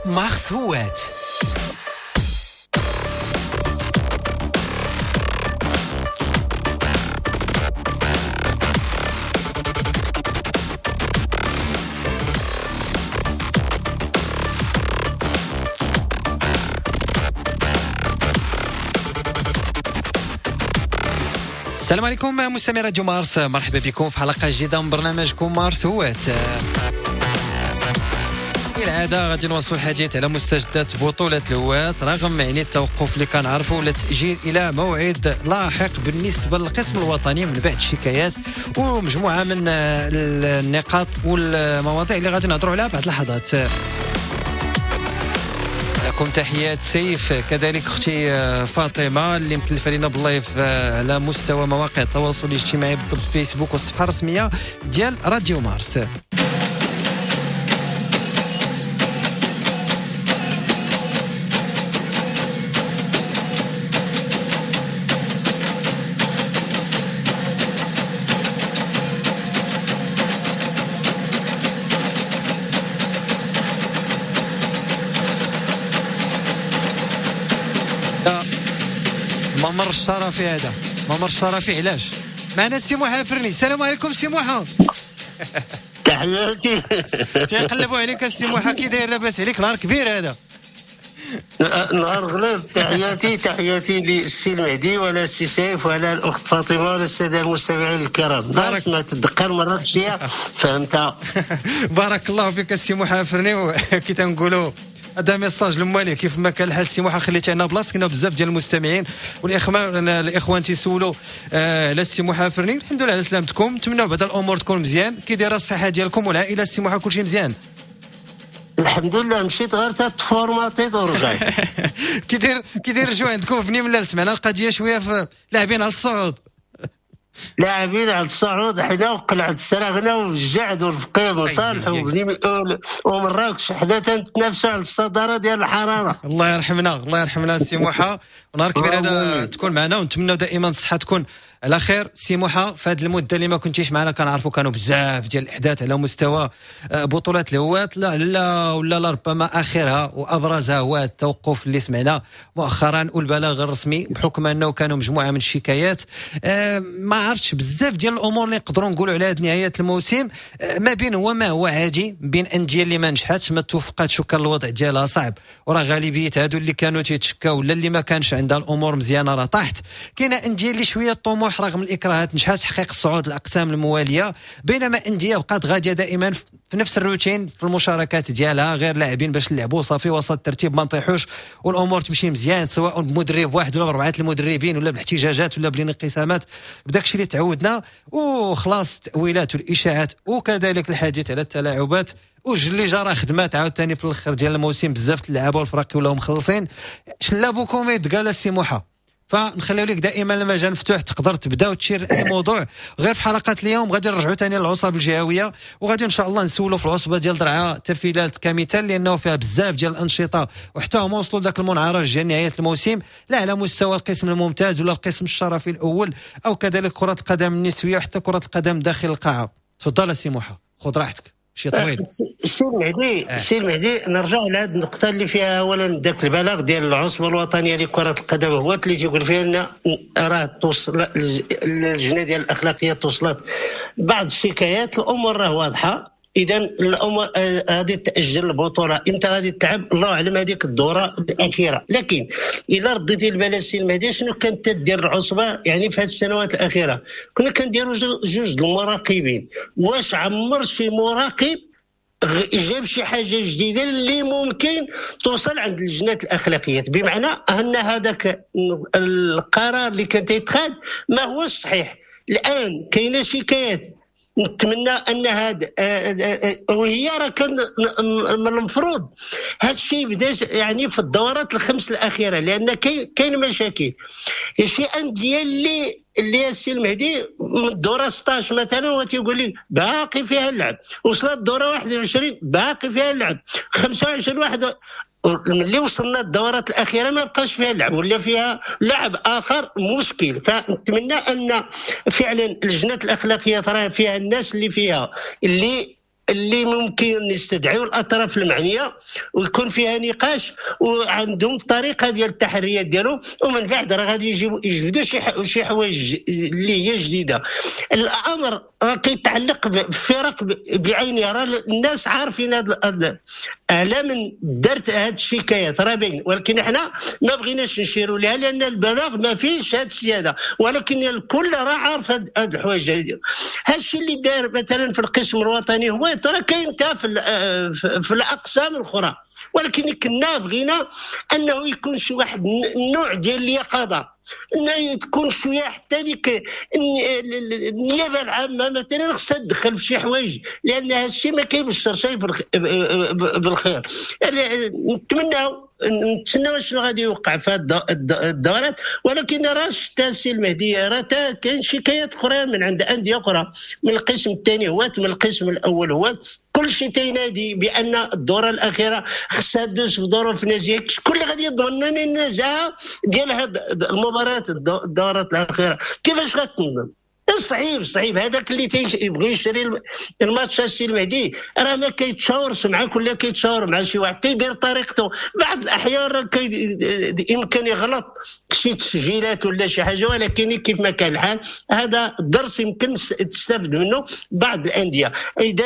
مارس هوات. السلام عليكم مستمعي راديو مارس، مرحبا بكم في حلقة جديدة من برنامجكم مارس هوات. كالعادة غادي نواصلوا الحديث على مستجدات بطولة الهوات رغم التوقف اللي كنعرفوا ولا تأجيل إلى موعد لاحق بالنسبة للقسم الوطني من بعد الشكايات ومجموعة من النقاط والمواضيع اللي غادي نهضروا عليها بعد لحظات. لكم تحيات سيف، كذلك اختي فاطمه اللي مكلفه لنا باللايف على مستوى مواقع التواصل الاجتماعي بالفيسبوك والصفحه الرسميه ديال راديو مارس. ممر الشرفي هذا، ممر الشرفي علاش؟ معنا سي موحى فرني. السلام عليكم سي موحى. تحياتي. تيقلبوا عليك السي موحى، كي داير لاباس عليك؟ نهار كبير هذا. نهار غلاب. تحياتي للسي المهدي ولا السي سيف ولا الاخت فاطمه ولا الساده المستمعين الكرام. باش ما تدقر مرات شويه فهمتها. بارك الله فيك السي موحى فرني. وكي تنقولوا هذا ميساج لموالي كيف ما كان الحال سي موحى خليتي عنا بلاصه. كنا بزاف ديال المستمعين والاخوان تيسولوا على السي موحى فرني. الحمد لله على سلامتكم، نتمنوا بعد الامور تكون مزيان. كي دايره الصحه ديالكم والعائله السي موحى؟ كلشي مزيان الحمد لله. مشيت غير تفورماتيت ورجعت. كي داير شو عندكم بني ملال؟ سمعنا القضيه شويه في لاعبين على الصعود. لاعبين على الصعود حنا وقلعة السراغنا والجعد والفقيه وصالح ومراكش حنا تنتنافسوا على الصداره ديال الحراره. الله يرحمنا السي موحى، ونهار كبير هذا تكون معنا، ونتمنوا دائما الصحه تكون على خير. سي موحى في هذه المده اللي ما كنتيش معنا كنعرفوا كانوا بزاف ديال الاحداث على مستوى بطولات الهوات، لا ربما اخرها وابرزها هو التوقف اللي سمعنا مؤخرا والبلاغ الرسمي بحكم انه كانوا مجموعه من الشكايات. ما عرفتش بزاف ديال الامور اللي نقدروا نقولوا على هذه نهايه الموسم، ما بين هو ما هو عادي، بين انديه اللي ما نجحتش ما توفقاتش وكان الوضع ديالها صعب، وراه غالبيه هادو اللي كانوا تيتشكاو ولا اللي ما كانش عندها الامور مزيانه راه طاحت. كاينه انديه اللي شويه الطموح رغم الاكراهات نجحت تحقيق الصعود الاقسام المواليه، بينما انديه بقات غاديه دائما في نفس الروتين في المشاركات ديالها، غير لاعبين باش نلعبوا صافي وسط الترتيب ما نطيحوش والامور تمشي مزيان، سواء بمدرب واحد ولا بربعه المدربين ولا بالاحتجاجات ولا بالانقسامات بداكشي اللي تعودنا، وخلاص التاويلات والاشاعات وكذلك الحديث على التلاعبات اللي جرى خدمات عاوتاني في الاخر ديال الموسم. بزاف اللعابه والفرق ولاو مخلصين. شلابوكم يتقال السي موحى، فنخليو لك دائما المجال مفتوح، تقدر تبدا وتشير اي موضوع غير في حلقات اليوم. غادي نرجعوا ثاني للعصبه الجهويه، وغادي ان شاء الله نسولوا في العصبه ديال درعا تفيلات كمثال، لانه فيها بزاف ديال الانشطه وحتى هما وصلوا لذاك المنعرج ديال نهايه الموسم، لا على مستوى القسم الممتاز ولا القسم الشرفي الاول او كذلك كره القدم النسويه وحتى كره القدم داخل القاعه. تفضل السي موحى، خذ راحتك. شي طويل. سي المهدي نرجع لهذه النقطه اللي فيها اولا ذاك البلاغ ديال العصبه الوطنيه لكره القدم هو اللي تيقول فيها ان راه توصل اللجنه ديال الاخلاقيات توصلت بعض الشكايات. الامور راه واضحه. اذا الامور غادي تاجل البطوله امتى غادي تلعب الله اعلم هذيك الدوره الاخيره. لكن الا رديتي البال السي المهدي شنو كانت تدير العصبه يعني في هذه السنوات الاخيره؟ كنا كنديروا جوج المراقبين. واش عمر شي مراقب جاب شي حاجه جديده اللي ممكن توصل عند لجنه الاخلاقيات؟ بمعنى ان هذاك القرار اللي كان تيتخذ ما هو صحيح. الان كاينه شكايات، نتمنى ان هذا وهي راه كان من المفروض هذا الشيء بدا يعني في الدورات الخمس الاخيره، لان كاين مشاكل. شي انديه اللي السي المهدي من الدوره 16 مثلا وتيقول لي باقي فيها اللعب، وصلت الدوره 21 باقي فيها اللعب، 25 واحد اللي وصلنا الدورات الاخيره ما بقاش فيها اللعب ولا فيها لعب اخر مشكل. فنتمنى ان فعلا لجنه الاخلاقيات راه فيها الناس اللي فيها اللي اللي ممكن نستدعيو الاطراف المعنيه ويكون فيها نقاش وعندهم طريقه ديال التحريات ديالهم، ومن بعد راه غادي يجبدوا شي حوايج اللي هي جديده. الامر كيتعلق بفرق بعينها، راه الناس عارفين هذا على من درت هاد الشكايات راه باين، ولكن احنا ما بغيناش نشيروا لها لان البلاغ ما فيش هاد السياده، ولكن الكل راه عارف هاد الحوايج هادي. هادشي اللي دار مثلا في القسم الوطني هو ترى كاين حتى في الاقسام الاخرى، ولكن كنا بغينا انه يكون شي واحد النوع ديال اليقظه، انه تكون شويه حتى ديك النيابه العامه مثلا خصها تدخل في شي حوايج، لان هذا الشيء ما كيبشرش بالخير. نتسناو شنو غادي يوقع في هذه الدورات، ولكن راه شتا السي المهدي راه كاين شكايات اخرى من عند انديه اخرى، من القسم الثاني هو من القسم الاول هو كل شيء تينادي بان الدوره الاخيره خصها تدوز في ظروف نزيه. شكون اللي غادي يضمن لنا النجاح ديال هاد المباريات الدورات الاخيره؟ كيفاش غتنظم؟ صعيب هذاك اللي تيبغي يشري الماتش السي المهدي راه ما كيتشاورش معاك ولا كيتشاور مع شي واحد تيدير طريقته. بعض الاحيان راه يمكن يغلط شي تسجيلات ولا شي حاجه، ولكن كيف ما كان الحال هذا درس يمكن تستافد منه بعض الانديه. اذا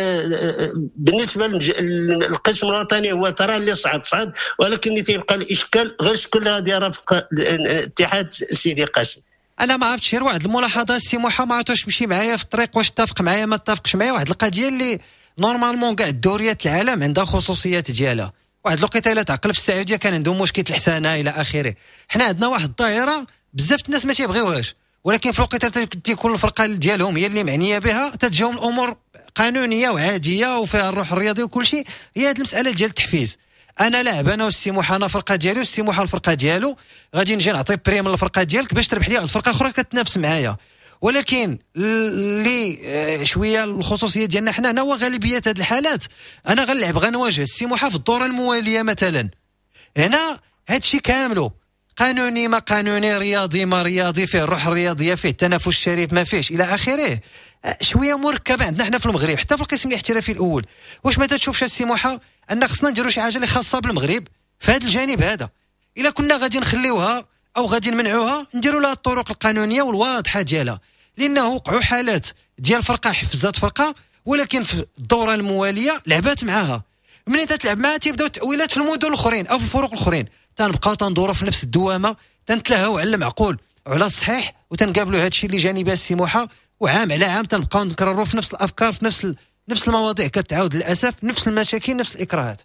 بالنسبه للقسم الوطني هو ترى اللي صعد، ولكن تيبقى الاشكال غير شكون غادي يرافق الاتحاد سيدي قاسم. انا ما عرفتش غير واحد الملاحظه السي موحى، ما عرفتش مشي معايا في الطريق، واش اتفق معايا ما اتفقش معايا. واحد القضيه اللي نورمالمون كاع الدوريات العالم عندها خصوصيات ديالها. واحد الوقيته الا تعقل في السعوديه كان عندهم مشكله الحسانه الى اخره. حنا عندنا واحد الظاهره بزاف الناس ما تيبغيوهاش، ولكن في الوقيته تيكون الفرقه ديالهم هي اللي معنيه بها تتجاهم الامور قانونيه وعاديه وفيها الروح الرياضي وكل شيء. هي هذه المساله ديال التحفيز. انا لاعب انا والسي موحى انا الفرقه ديالي والسي موحى الفرقه ديالو، غادي نجي نعطي بريم للفرقه ديالك باش تربح لي واحد الفرقه اخرى كتنافس معايا. ولكن اللي شويه الخصوصيه ديالنا حنا هو غالبيه هذه الحالات انا غنلعب غنواجه السي موحى في الدوره المواليه مثلا. هنا هذا الشيء كامله قانوني ما قانوني، رياضي ما رياضي، فيه الروح الرياضيه، فيه التنافس الشريف ما فيش الى اخره. شويه مركبه عندنا حنا في المغرب حتى في القسم الاحترافي الاول. واش ما تشوفش السي موحى ان خصنا نديروا شي حاجه اللي خاصه بالمغرب في هذا الجانب هذا؟ الا كنا غادي نخليوها او غادي نمنعوها نديروا لها الطرق القانونيه والواضحه ديالها، لانه وقعوا حالات ديال فرقه حفزات فرقه ولكن في الدوره المواليه لعبات معاها. منين تتلعب معها تيبداو التاويلات في المدن الاخرين او في الفروق الاخرين، تنبقاو تندوروا في نفس الدوامه، تنتلاهاو على المعقول وعلى الصحيح وتنقابلوا هذا الشيء اللي جانبه السي موحى، وعام على عام تنبقاو نكرروا في نفس الافكار في نفس المواضيع كتعاود للاسف، نفس المشاكل نفس الاكراهات.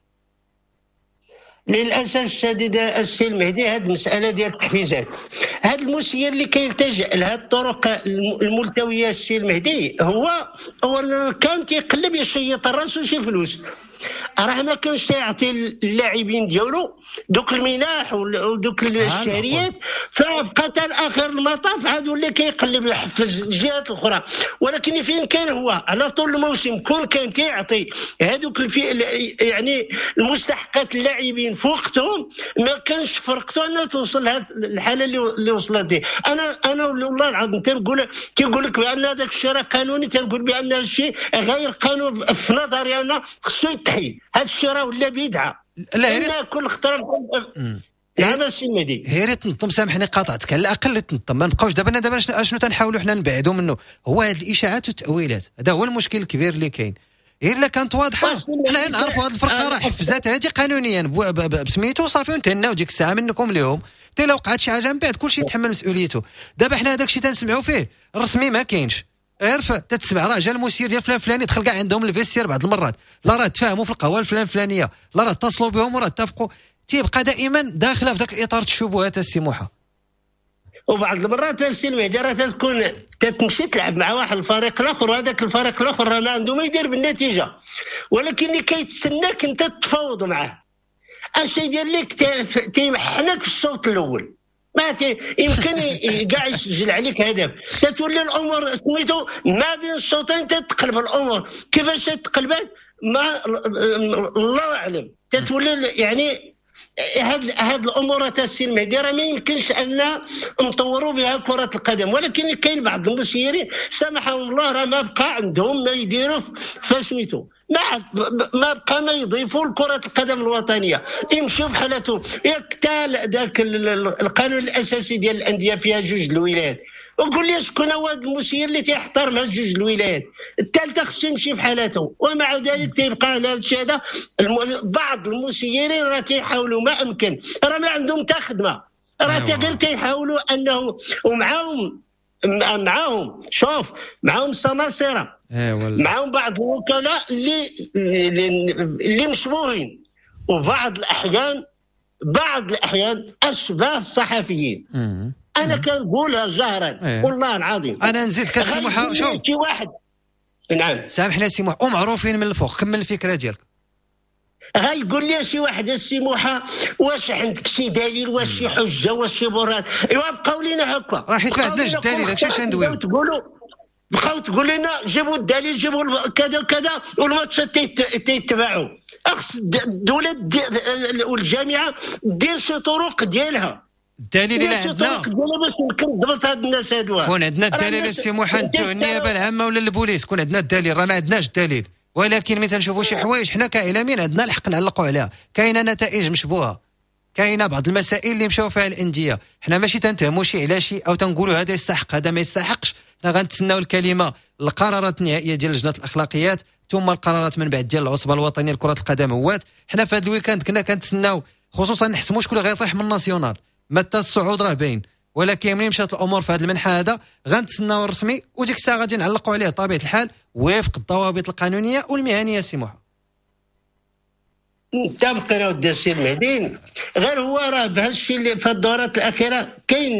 للاسف الشديد السي المهدي هذه المساله ديال التحفيزات، هذا المسير اللي كيلتجئ لهذه الطرق الملتويه السي المهدي هو كان تيقلب يشيط الراس وشي فلوس، راه ما كانش يعطي اللاعبين ديالو دوك المناح ودوك الشهريات، فبقى حتى اخر المطاف عاد ولا كيقلب يحفز الجهات الاخرى. ولكن فين كان هو على طول الموسم كان كيعطي هذوك يعني المستحقات اللاعبين في وقتهم، ما كانش فرقته انها توصل لهذه الحاله اللي وصلت ليه. انا والله العظيم كيقول لك بان هذاك الشيء راه قانوني، تنقول بان هذا الشيء غير قانون في نظري انا، خصو يتحيد هذا الشيء راه ولا بدعه. لا كل اختار نعم السي المهدي هي ريت تنظم. سامحني قاطعتك، على الاقل تنظم، ما نبقاوش دابا شنو تنحاولوا حنا نبعدوا منه هو هذه الاشاعات والتاويلات. هذا هو المشكل الكبير اللي كاين. غير الا كانت واضحه حنا نعرفوا هذه الفرقه راه حفزات هذه قانونيا بسميتو صافي ونتهناو ديك الساعه منكم ليهم. حتى لو وقعت شي حاجه من بعد كلشي يتحمل مسؤوليته. دابا حنا هذاك الشيء تنسمعوا فيه الرسمي ما كاينش، غير تتسمع راه جا المسير ديال فلان فلاني دخل كاع عندهم الفيستير بعض المرات، لا راه تفاهموا في القهوه الفلان فلانيه، لا راه اتصلوا بهم وراه اتفقوا، تيبقى دائما داخله في ذاك الاطار الشبهات السي موحى. وبعض المرات السي المهدي راه تكون تمشي تلعب مع واحد الفريق الاخر، وهذاك الفريق الاخر راه ما عنده ما يدير بالنتيجه، ولكن اللي كيتسناك انت تتفاوض معاه. الشيء ديال لك تيمحنك في الشوط الاول، ما يمكن كاع يسجل عليك هدف، تتولي الامور سميتو ما بين الشوطين تتقلب الامور. كيفاش تتقلبات ما الله اعلم، تتولي يعني هاد الامور تاع السي المهدي راه ما يمكنش ان نطوروا بها كره القدم، ولكن كاين بعض المسيرين سامحهم الله راه ما بقى عندهم ما يديروا فسميتو، ما بقى ما يضيفوا لكره القدم الوطنيه، يمشيو بحالته. ياك تا ذاك القانون الاساسي ديال الانديه فيها جوج الولايات، وقول لي شكون هو المسير اللي تيحترم هاد جوج الولايات؟ الثالثه خصو يمشي بحالته، ومع ذلك تيبقى على هذا الشيء هذا. بعض المسيرين راه تيحاولوا ما امكن، راه ما عندهم تا خدمه، راه غير تيحاولوا انه معاهم شوف معاهم سماسره، معاهم بعض الوكلاء اللي مشبوهين، وبعض الاحيان اشباه الصحفيين. انا كنقولها جهرا والله العظيم. انا نزيدك السي محا، شوف شي واحد نعم سامحنا السي محا، ومعروفين من الفوق، كمل الفكره ديالك. غايقول لي شي واحد السي محا واش عندك شي دليل، واش شي حجه، واش شي برهان؟ ايوا بقاو لينا هكا، راه حيت ما عندناش الدليل، داكشي اش ندويو. بقاو تقول لنا جيبوا الدليل، جيبوا كذا كذا، والماتشات تيتبعوا. خص الدوله والجامعه دير شي طرق ديالها، الدليل اللي عندنا باش يمكن نضبط هاد الناس هادو. كون عندنا الدليل السي محا نديو النيابه العامه ولا البوليس، كون عندنا الدليل، راه ما عندناش الدليل، ولكن ملي تنشوفوا شي حوايج حنا كاعلاميين عندنا الحق نعلقوا عليها. كاينه نتائج مشبوهه، كاينه بعض المسائل اللي مشاو فيها الانديه، حنا ماشي تنتهموا شي على شي او تنقولوا هذا يستحق هذا ما يستحقش، حنا غنتسناو الكلمه القرارات النهائيه ديال لجنه الاخلاقيات، ثم القرارات من بعد ديال العصبه الوطنيه لكره القدم هوات. حنا في هذا الويكاند كنا كنتسناو خصوصا نحسموا شكون اللي غيطيح من الناسيونال، ما حتى الصعود راه باين، ولكن ملي مشات الامور في هذا المنحى هذا غنتسناو الرسمي، وديك الساعه غادي نعلقوا عليه بطبيعه الحال وفق الضوابط القانونيه والمهنيه. سي محا متفقين ودي السي المهدي، غير هو راه بهذا الشيء اللي في الدورات الاخيره كاين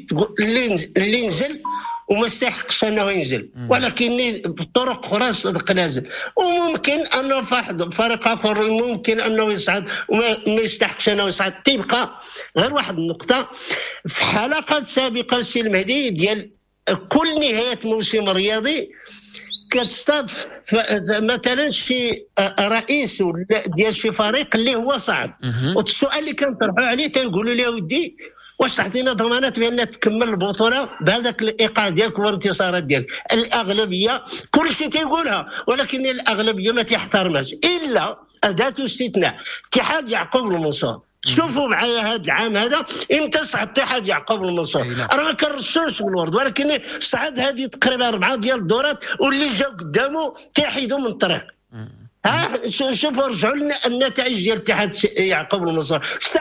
اللي نزل وما يستحقش انه ينزل، ولكن بطرق اخرى صدق نازل، وممكن انه فريق اخر ممكن انه يصعد وما يستحقش انه يصعد. تيبقى غير واحد النقطه في حلقات سابقه السي المهدي ديال كل نهايه موسم رياضي كتستضيف مثلا شي رئيس ديال شي فريق اللي هو صعد، والسؤال اللي كنطرحوا عليه تنقولوا له ودي واش تعطينا ضمانات بان تكمل البطوله بهذاك الايقاع ديالك والانتصارات ديالك؟ الاغلبيه كل شيء تيقولها، ولكن الاغلبيه ما تحترمهاش الا اداه استثناء اتحاد يعقوب المنصور. شوفوا معايا هذا العام هذا امتى صعد اتحاد يعقوب المنصور؟ راه ما كنرشوش بالورد، ولكن صعد هذه تقريبا 4 ديال الدورات، واللي جا قدامه تيحيدوا من الطريق. ها شوفوا رجعوا لنا النتائج ديال اتحاد يعقوب المنصور.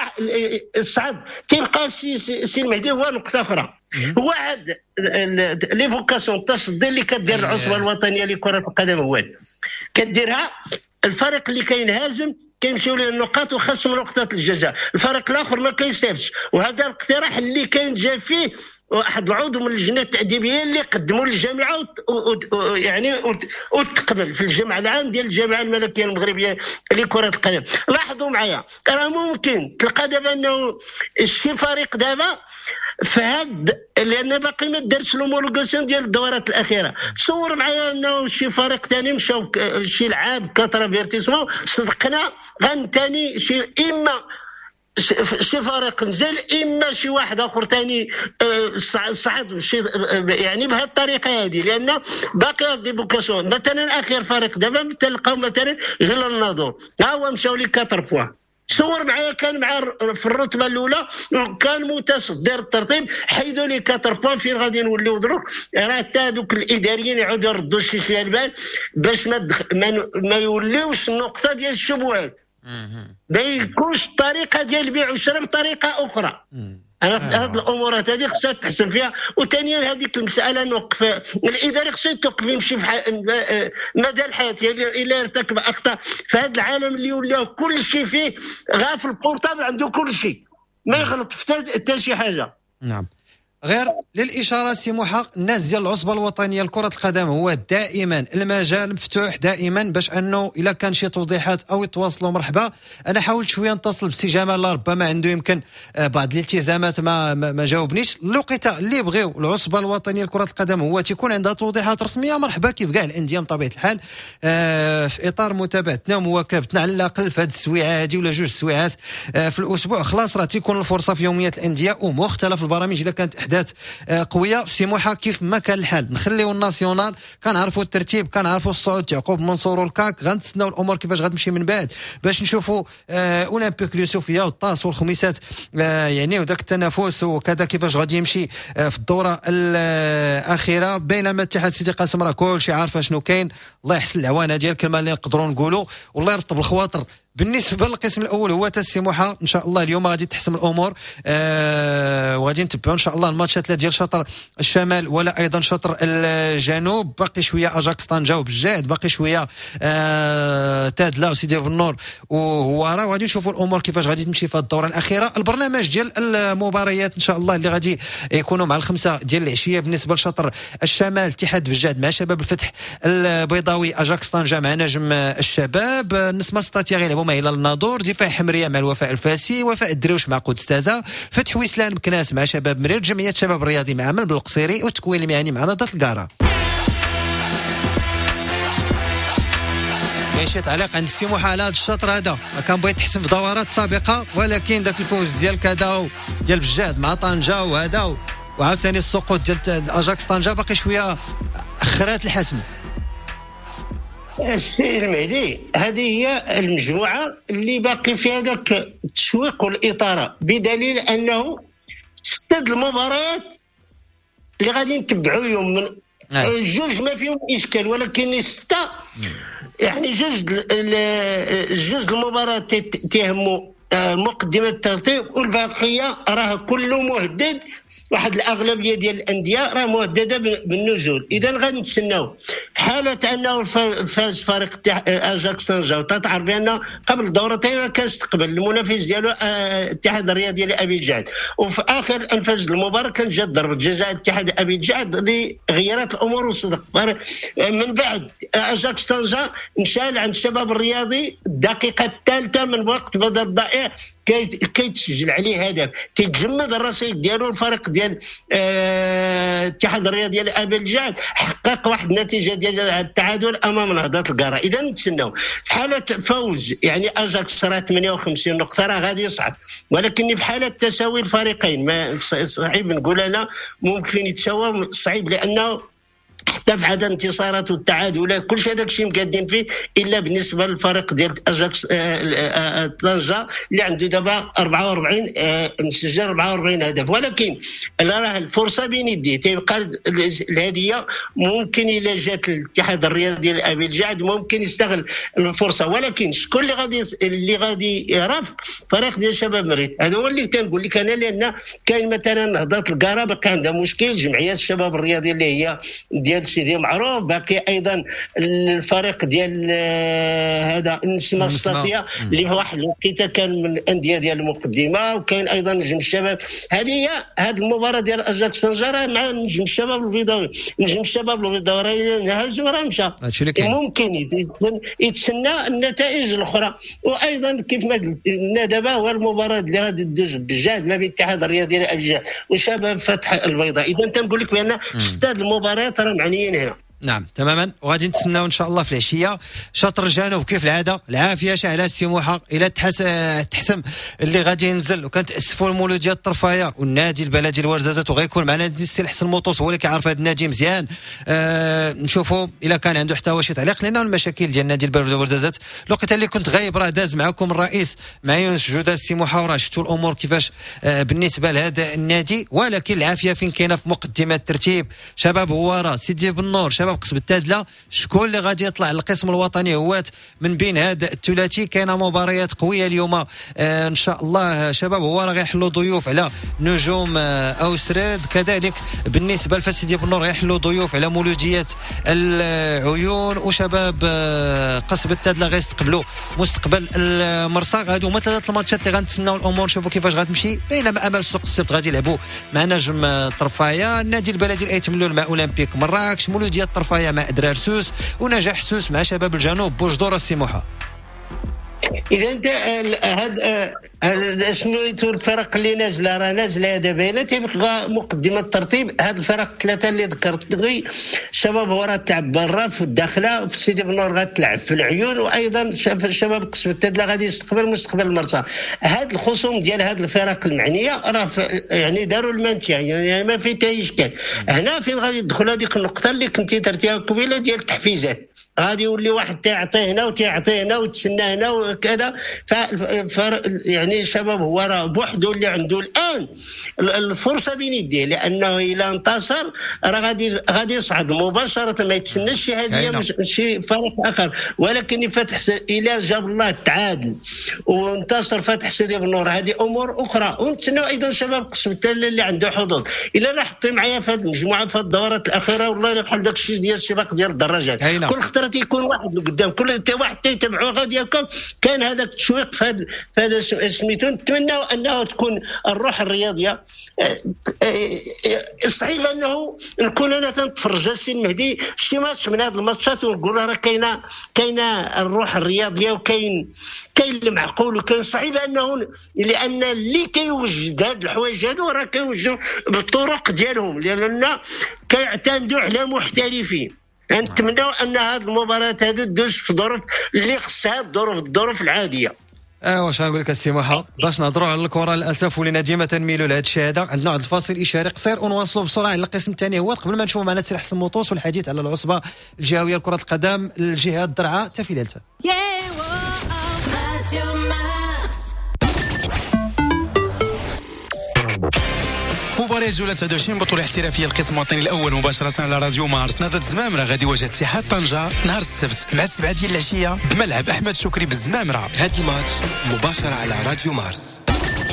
الصعد تيبقى السي المهدي هو نقطه اخرى، هو هاد ليفوكاسيون التصدي اللي كدير العصبه الوطنيه لكره القدم، هو كديرها الفريق اللي كينهزم كيمشيو ليه النقاط وخصم نقطه الجزاء، الفريق الاخر ما كيصيبش. وهذا الاقتراح اللي كان جا فيه واحد العضو من اللجنه التاديبيه اللي قدموا للجامعه يعني وتقبل في الجمع العام ديال الجامعه الملكيه المغربيه لكره القدم. لاحظوا معايا راه ممكن تلقى دابا انه شي فريق دابا فهاد لان باقي ما دارش لومولوغاسيون ديال الدورات الاخيره. تصور معايا انه شي فريق ثاني مشاو شي لعاب كاترافيرتيسمون صدقنا غنتاني شي اما شي فريق نزل اما شي واحد اخر ثاني صعد يعني بهذه الطريقه هذه، لان باقي ديبوكاسيون. مثلا اخر فريق دابا تلقاو مثلا غير الناظور ها هو مشاو لي 4 بوان. صور معايا كان مع في الرتبه الاولى وكان متصدر الترتيب، حيدوا لي 4 بوان فين غادي نوليو دروك راه حتى هذوك الاداريين يعاودوا يردوا شي البال باش ما يوليوش النقطه ديال الشبهات، ما يكونش الطريقه ديال البيع والشراء بطريقه اخرى. هذه الامورات هذه خصها تحسن فيها. وثانيا هذيك المساله نوقف الاداري خصو يتوقف يمشي مدى الحياه، يعني الا ارتكب اخطاء في هذا العالم اللي ولا كل شيء فيه غاف البورتابل عنده كل شيء، ما يغلط في حتى شي حاجه. نعم غير للاشاره سي موحى، الناس ديال العصبه الوطنيه لكره القدم هو دائما المجال مفتوح دائما باش انه الا كان شي توضيحات او يتواصلوا مرحبا. انا حاولت شويه نتصل بسي جمال، ربما عنده يمكن بعض الالتزامات ما جاوبنيش. الوقيته اللي بغيو العصبه الوطنيه لكره القدم هو تيكون عندها توضيحات رسميه مرحبا كيف كاع الانديه بطبيعه الحال، في اطار متابعتنا ومواكبتنا على الاقل في هذه السويعه هذه ولا جوج سويعات في الاسبوع. خلاص راه تيكون الفرصه في يوميات الانديه ومختلف البرامج اذا كانت احداث قويه. سي موحى كيف ما كان الحال نخليو الناسيونال، كنعرفوا الترتيب، كنعرفوا الصعود يعقوب منصور والكاك، غنتسناو الامور كيفاش غتمشي من بعد باش نشوفوا اولمبيك ليوسفيا والطاس والخميسات يعني وداك التنافس وكذا كيفاش غادي يمشي في الدوره الاخيره. بينما اتحاد سيدي قاسم راه كلشي عارفه شنو كاين. الله يحسن العوانه ديال الكلمه اللي نقدروا نقولوا والله يرطب الخواطر. بالنسبه للقسم الاول هو تسي موحى ان شاء الله اليوم غادي تحسم الامور، وغادي نتبعوا ان شاء الله الماتشات ديال شطر الشمال ولا ايضا شطر الجنوب. باقي شويه اجاكس طنجه وبجاد، باقي شويه تادلا وسيدي بنور وهوارا، وغادي نشوفوا الامور كيفاش غادي تمشي في الدوره الاخيره. البرنامج ديال المباريات ان شاء الله اللي غادي يكونوا مع 5 ديال العشيه بالنسبه لشطر الشمال اتحاد بجاد مع شباب الفتح البيضاوي، اجاكس طنجه مع نجم الشباب، نسمه ستاتيا غير هما الى الناظور، دفاع حمريه مع الوفاء الفاسي، وفاء الدروش مع قدس تازا، فتح ويسلان مكناس مع شباب مرير، جمعيه شباب الرياضي مع عمل بالقصيري، والتكوين المهني مع نهضه القاره. كاين شي تعليق عند السي موحى على هذا الشطر هذا؟ كان بغيت تحسن في دورات سابقه ولكن ذاك الفوز ديال كذا ديال بجاد مع طنجه وهذا وعاوتاني السقوط ديال اجاكس طنجه باقي شويه اخرات الحسم. السي المهدي هذه هي المجموعه اللي باقي فيها ذاك التشويق والاثاره، بدليل انه 6 المباريات اللي غادي نتبعوا اليوم من جوج ما فيهم اشكال، ولكن 6 يعني جوج المباريات تهموا مقدمه الترتيب، والباقيه راه كله مهدد. واحد الاغلبيه ديال الانديه راه مهدده بالنزول. اذا غادي نتسناو في حاله انه فاز فريق اجاكس طنجه وتتعرف بان قبل دورتين كان استقبل المنافس ديالو الاتحاد الرياضي ديال ابي جعد، وفي اخر انفاس المباراه كانت جات ضربه جزاء الاتحاد ابي جعد اللي غيرت الامور وصدق. من بعد اجاكس طنجه مشى عند الشباب الرياضي الدقيقه الثالثه من وقت بدل الضائع كيتسجل عليه هدف، كيتجمد الرصيد ديالو. الفريق ديال الاتحاد الرياضي ديال ابي الجعد حقق واحد النتيجه ديال التعادل امام نهضه القاره. اذا نتسناو في حاله فوز يعني اجاكس راه 58 نقطه راه غادي يصعد، ولكن في حاله تساوي الفريقين ما صعيب نقول انا ممكن يتساوى، صعيب لانه حتى في عدد الانتصارات والتعادلات كل شيء هذاك الشيء مقادين فيه، الا بالنسبه للفريق ديال اجاكس طنجه اللي عنده دابا 44 مسجل 44 هدف. ولكن راه الفرصه بين يديه تيبقى الهديه، ممكن الا جات الاتحاد الرياضي ديال ابي الجعد ممكن يستغل الفرصه، ولكن شكون اللي غادي يرافق فريق ديال شباب مريت؟ هذا هو اللي تنقول لك انا، لان كاين مثلا نهضه القاره باقي عندها مشكل، جمعيات الشباب الرياضي اللي هي ديال سيدي معروف، باقي ايضا الفريق ديال هذا نسمه ستاتيا اللي في واحد الوقيته كان من الانديه ديال المقدمه، وكاين ايضا نجم الشباب. هذه المباراه ديال اجاكس طنجه مع نجم الشباب البيضاوي، نجم الشباب البيضاوي نهز وراه مشى، ممكن يتسنى النتائج الاخرى. وايضا كيف ما قلنا دابا هو المباراه اللي غادي تدوز بجاد ما بين الاتحاد الرياضي ديال الجزائر وشباب فتح البيضاء. اذا تنقول لك بان 6 المباريات راه معنيين هنا. نعم تماما، وغادي نتسناو ان شاء الله في العشيه شطر الجنوب كيف العاده العافيه شاعله السي موحى الى تحسم اللي غادي ينزل، وكنتاسفوا المولوديه الطرفايه والنادي البلدي الورزازات، وغيكون معنا السي الحسن الموطوس هو اللي كيعرف هذا النادي مزيان. نشوفوا الا كان عنده حتى هو شي تعليق لنا المشاكل ديال النادي البلدي الورزازات. الوقت اللي كنت غايب راه داز معكم الرئيس مع يونس جوده السي موحى، وراه شفتوا الامور كيفاش بالنسبه لهذا النادي. ولكن العافيه فين كاينه في مقدمه الترتيب، شباب هواره سيدي بنور، شباب شباب قصب التادله شكون اللي غادي يطلع للقسم الوطني هوات من بين هذا الثلاثي. كاينه مباريات قويه اليوم ان شاء الله شباب. هو راه غيحلوا ضيوف على نجوم اوسريد، كذلك بالنسبه لفاسيدي بنور غيحلوا ضيوف على مولوديه العيون، وشباب قصب التادله غيستقبلوا مستقبل المرسى. هادو هما ثلاثه الماتشات اللي غنتسناو الامور نشوفوا كيفاش غتمشي. بينما امل سوق السبت غادي يلعبوا مع نجم طرفايه، النادي البلدي الايتملول مع اولمبيك مراكش، مولوديه طرفايه مع ادرار سوس، ونجاح سوس مع شباب الجنوب بوجدور السموحه. اذا انت هذا شنو الفرق اللي نازله راه نازله دابا الا تيبقى مقدمه الترتيب. هاد الفرق الثلاثه اللي ذكرت غي الشباب هو راه تلعب برا في الداخله، في سيدي بنور غتلعب في العيون، وايضا الشباب قسم التادله غادي يستقبل مستقبل المرسى. هاد الخصوم ديال هاد الفرق المعنيه راه يعني داروا المانتيا، يعني ما في حتى اشكال. هنا فين غادي يدخل هذيك النقطه اللي كنتي درتيها قبيله ديال التحفيزات، غادي يولي واحد تيعطي هنا وتيعطي هنا وتسنى هنا وكذا. يعني الشباب هو راه بوحده اللي عنده الان الفرصه بين يديه، لانه الى انتصر راه غادي يصعد مباشره، ما يتسناش شي هديه شي فريق اخر. ولكن الى جاب الله التعادل وانتصر فتح سيدي بنور هذه امور اخرى. ونتسناو ايضا شباب قسم التله اللي عنده حظوظ. الا لاحظتي معايا في هذه المجموعه في الدورات الاخيره والله بحال داك الشيء ديال السباق ديال الدراجات، كل خطره تيكون واحد لقدام، كل واحد تيتبعوه غادي يكون كان هذاك التشويق في هذا سميتو. نتمنى انه تكون الروح الرياضيه. صعيب انه نكون انا تنتفرج السي المهدي شي ماتش من هذه الماتشات ونقول راه كاينه الروح الرياضيه وكاين المعقول وكاين صعيب انه، لان اللي كيوجد هاد الحوايج هادو راه كيوجدوا بالطرق ديالهم، لان كيعتمدوا على محترفين. نتمنى ان هذه المباريات هذه تدوز في ظروف اللي خصها الظروف العاديه. واش غنقول لك السموحه باش نهضروا على الكره للاسف ولينا ديما تنميلوا لهذا الشيء هذا. عندنا واحد الفاصل اشاري قصير ونواصلوا بسرعه على القسم الثاني هو قبل ما نشوفوا معنا سي حسن موطوس والحديث على العصبه الجهويه لكره القدم الجهه الدرعا تفيلالته. مباراة جولة 21 بطولة احترافية القسم الوطني الأول مباشرة على راديو مارس. نهضة الزمامرة غادي يواجه اتحاد طنجة نهار السبت مع 7 ديال العشية بملعب أحمد شكري بالزمامرة. هذا الماتش مباشرة على راديو مارس.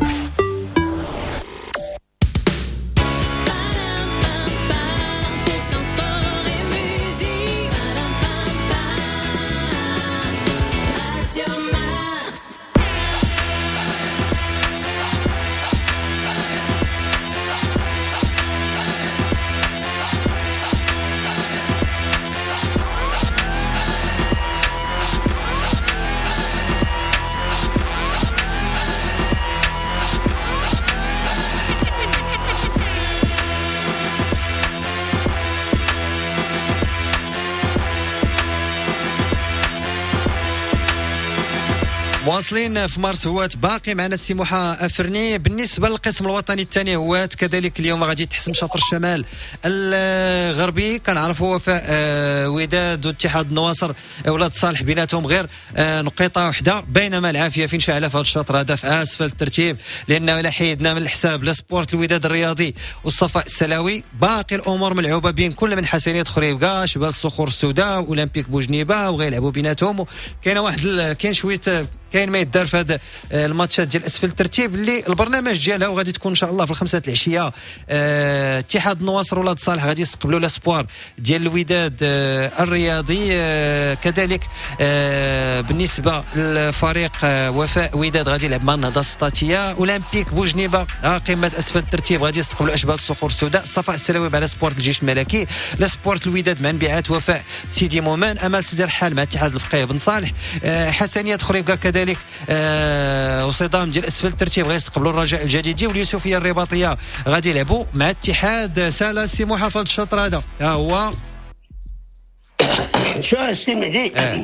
واصلين في مارس هوات باقي معنا السموحه افرني. بالنسبه للقسم الوطني الثاني هوات كذلك اليوم غادي يتحسم شاطر الشمال الغربي. كنعرفوا وفاء وداد واتحاد النواصر اولاد صالح بيناتهم غير نقيطه واحده، بينما العافيه فين شاعله في هذا الشاطر هذا في اسفل الترتيب، لانه الا حيدنا من الحساب لسبورت الوداد الرياضي والصفاء السلاوي باقي الامور ملعوبه بين كل من حسنيات اخرى يبقى شباب الصخور السوداء واولمبيك بوجنيبه وغيلعبوا بيناتهم. كاين شويه كاين ما يدار في هذا الماتشات ديال اسفل الترتيب اللي البرنامج ديالها وغادي تكون ان شاء الله في الخمسة العشيه. اتحاد النواصر ولاد صالح غادي يستقبلوا لاسبوار ديال الوداد الرياضي. كذلك بالنسبه للفريق وفاء وداد غادي يلعب مع النهضه السطاتيه. اولمبيك بوجنيبه قمه اسفل الترتيب غادي يستقبلوا اشبال الصخور السوداء. الصفاء السلاوي مع سبورت الجيش الملكي. لسبورت الوداد مع انبعاث وفاء سيدي مومان. امال سيدي رحال مع اتحاد الفقيه بن صالح. حسنيات اخرى يبقى كذلك وصدام ديال اسفل الترتيب غيستقبلوا الرجاء الجديدي. واليوسفيه الرباطيه غادي يلعبوا مع اتحاد سالا السموحه في هذا الشطر هذا. ها هو شو السي مهدي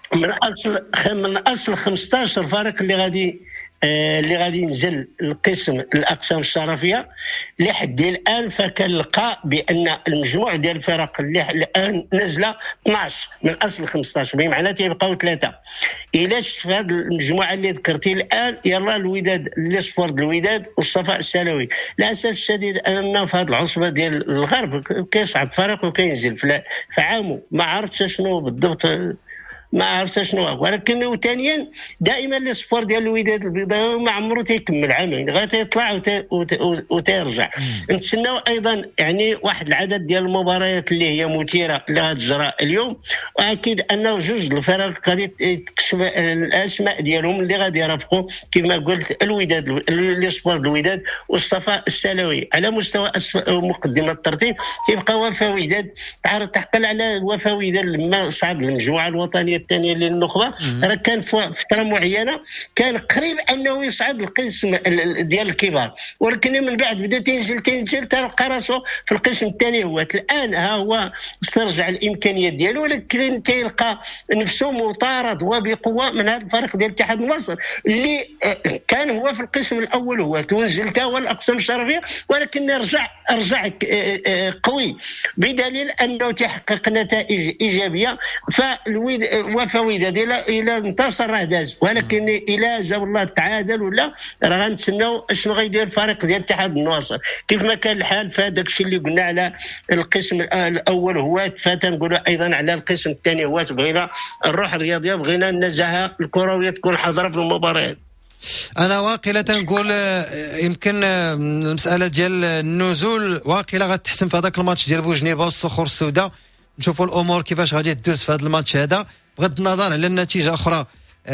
من اصل 15 فريق اللي غادي ينزل القسم الاقسام الشرفيه لحد الان، فكنلقى بان المجموع ديال الفرق اللي الان نزله 12 من اصل 15، بمعنى تيبقاو 3. الا شفت في هذه المجموعه اللي ذكرتي الان، يلا الوداد لي سبورت الوداد والصفاء السلوي. للاسف الشديد اننا في هذه العصبه ديال الغرب كيصعد فريق وكينزل في عامو، ما عرفتش شنو بالضبط، ما عرفت شنو. ولكن ثانيا دائما لي سبور ديال الوداد البيضاوي ما عمره تيكمل عامين، غير تيطلع وتيرجع. نتسناو ايضا يعني واحد العدد ديال المباريات اللي هي مثيره اللي غتجرى اليوم، واكيد انه جوج الفرق غادي تكشف الاسماء ديالهم اللي غادي يرافقوا كما قلت الوداد لي سبور الوداد والصفاء السلوي. على مستوى مقدمه الترتيب تيبقى وفا وداد، تعقل على وفا وداد لما صعد المجموعه الوطنيه الثانيه للنخبه، راه كان في فتره معينه كان قريب انه يصعد القسم ديال الكبار، ولكن من بعد بدا تنزل تلقى راسو في القسم الثاني. هو الان ها هو استرجع الامكانيات ديالو، ولكن تلقى نفسه مطارد وبقوه من هذا الفريق ديال الاتحاد النصر اللي كان هو في القسم الاول، هو تنزل هو الاقسام الشرفيه، ولكن رجع قوي بدليل انه تحقق نتائج ايجابيه. وفا وداد الى انتصر راه داز، ولكن الى جاب الله تعادل ولا راه غنتسناو شنو غيدير الفريق ديال الاتحاد النصر. كيف ما كان الحال فهذاك الشيء اللي قلنا على القسم الاول هو فتنقولوا ايضا على القسم الثاني هو بغينا الروح الرياضيه، بغينا النزاهه الكرويه تكون حاضره في المباريات. انا واقيلا نقول يمكن المساله ديال النزول واقيلا غتحسن في هذاك الماتش ديال بوجنيبه والصخور السوداء. نشوفوا الامور كيفاش غادي تدوز في هذا الماتش هذا بغض النظر على النتيجه اخرى.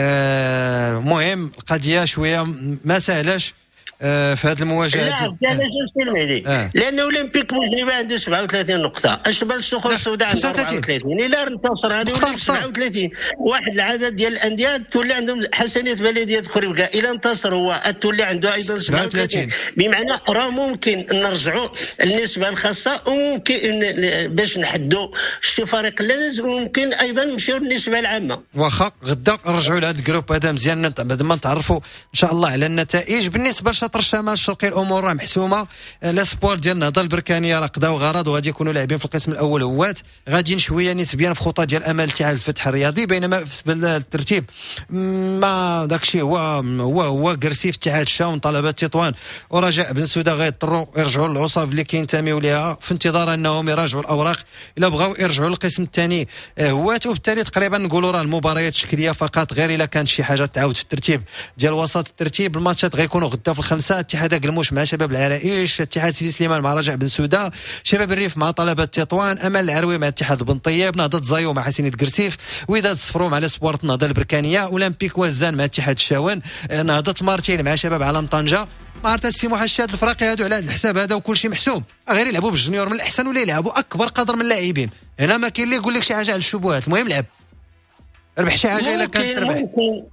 مهم القضيه شويه ما سهلاش في هذه المواجهات. لانه اولمبيك بوجنيبه عنده 37 نقطه، اشبال الصخور السوداء عنده 34. الى انتصر هذه ولا 37 واحد العدد ديال الانديه تولي عندهم حسنيه بلديه خريبكا. الى انتصر هو تولي عنده ايضا 37، بمعنى راه ممكن نرجعوا النسبه الخاصه، وممكن باش نحدوا شي فريق اللي نزل، وممكن ايضا نمشيو للنسبه العامه. واخا غدا نرجعوا لهذا الجروب هذا مزيان بعد ما نتعرفوا ان شاء الله على النتائج. بالنسبه لشطر الشمال الشرقي الامور راه محسومه. لاسبور ديال النهضه البركانيه راه قداو غرض وغادي يكونوا لاعبين في القسم الاول هوات، غاديين شويه نسبيا في خطى ديال امال اتحاد الفتح الرياضي، بينما بالنسبه الترتيب ما داكشي هو كرسيف اتحاد الشاون طلبه تطوان ورجاء بن سوده غيضطروا يرجعوا للعصاب اللي كينتميوا ليها في انتظار انهم يراجعوا الاوراق الا بغاو يرجعوا للقسم الثاني هوات. وبالتالي تقريبا نقولوا راه المباريات شكليه فقط، غير الا كانت شي حاجه تعاود في الترتيب ديال وسط الترتيب. الماتشات غيكونوا غدا في الخمسه، اتحاد قلموش مع شباب العرائش، اتحاد سيدي سليمان مع رجاء بن سوده، شباب الريف مع طلبه تطوان، امل العروي مع اتحاد بن طيب، نهضه زايو مع حسينيه كرسيف، وداد صفرو مع سبورت النهضه البركانيه، اولمبيك وزان مع اتحاد الشاون، نهضه مارتين مع شباب علم طنجه. ما عرفت السي محشد الفراقي هادو على الحساب هذا وكل شيء محسوم، غير يلعبوا بالجونيور من الاحسن ولا يلعبوا اكبر قدر من اللاعبين. هنا ما كاين اللي يقول لك شي حاجه على الشبهات، المهم لعب ربح شي حاجه الا كانت تربح،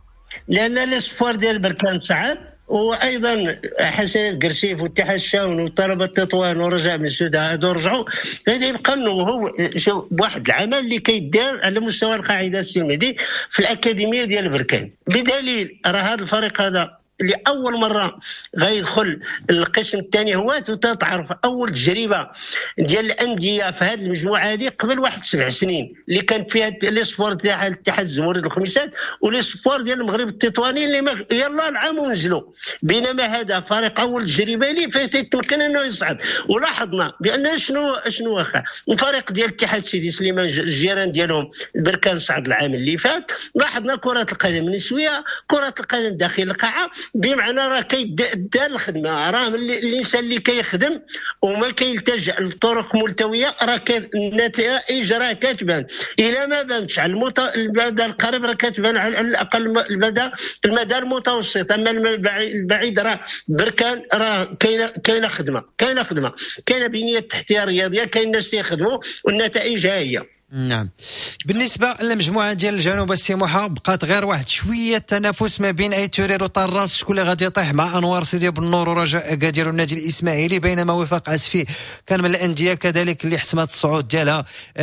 لان السبور ديال البركان صعد، وايضا حسين كرسيف واتحاد الشاون وطلبه تطوان ورجاء بن سوده هادو رجعوا. غادي يبقى انه هو واحد العمل اللي كيدار على مستوى القاعده السلميدي في الاكاديميه ديال البركان، بدليل راه هذا الفريق هذا لأول مرة غيدخل القسم الثاني هو وتتعرف أول تجربة ديال الأندية في هذه المجموعة هذه قبل 7 سنين اللي كان فيها لي سبور تاع الاتحاد الزموري الخميسات ولي سبور ديال المغرب التطواني اللي يلا العام ونزلوا. بينما هذا فريق أول تجربة لي فيتمكن أنه يصعد. ولاحظنا بأن شنو واخا الفريق ديال الاتحاد سيدي سليمان الجيران ديالهم البركان صعد العام اللي فات. لاحظنا كرة القدم النسوية، كرة القدم داخل القاعة، بمعنى راه كيدار الخدمه. راه الانسان اللي كيخدم وما كيلتجأ لطرق ملتويه راه النتائج راه كتبان. الا ما بانتش على المدى القريب راه كتبان على الاقل المدى المتوسط. اما البعيد راه بركان راه كاينه خدمه، كاينه بنيه تحتيه رياضيه، كاين ناس يخدموا والنتائج ها هي. نعم. بالنسبه للمجموعه ديال الجنوب السموحه بقات غير واحد شويه التنافس ما بين ايتورير وطراس، شكون اللي غادي يطيح مع انوار سيدي بالنور ورجاء اكادير والنادي الاسماعيلي، بينما وفاق عسفي كان من الانديه كذلك اللي حسمت الصعود ديالها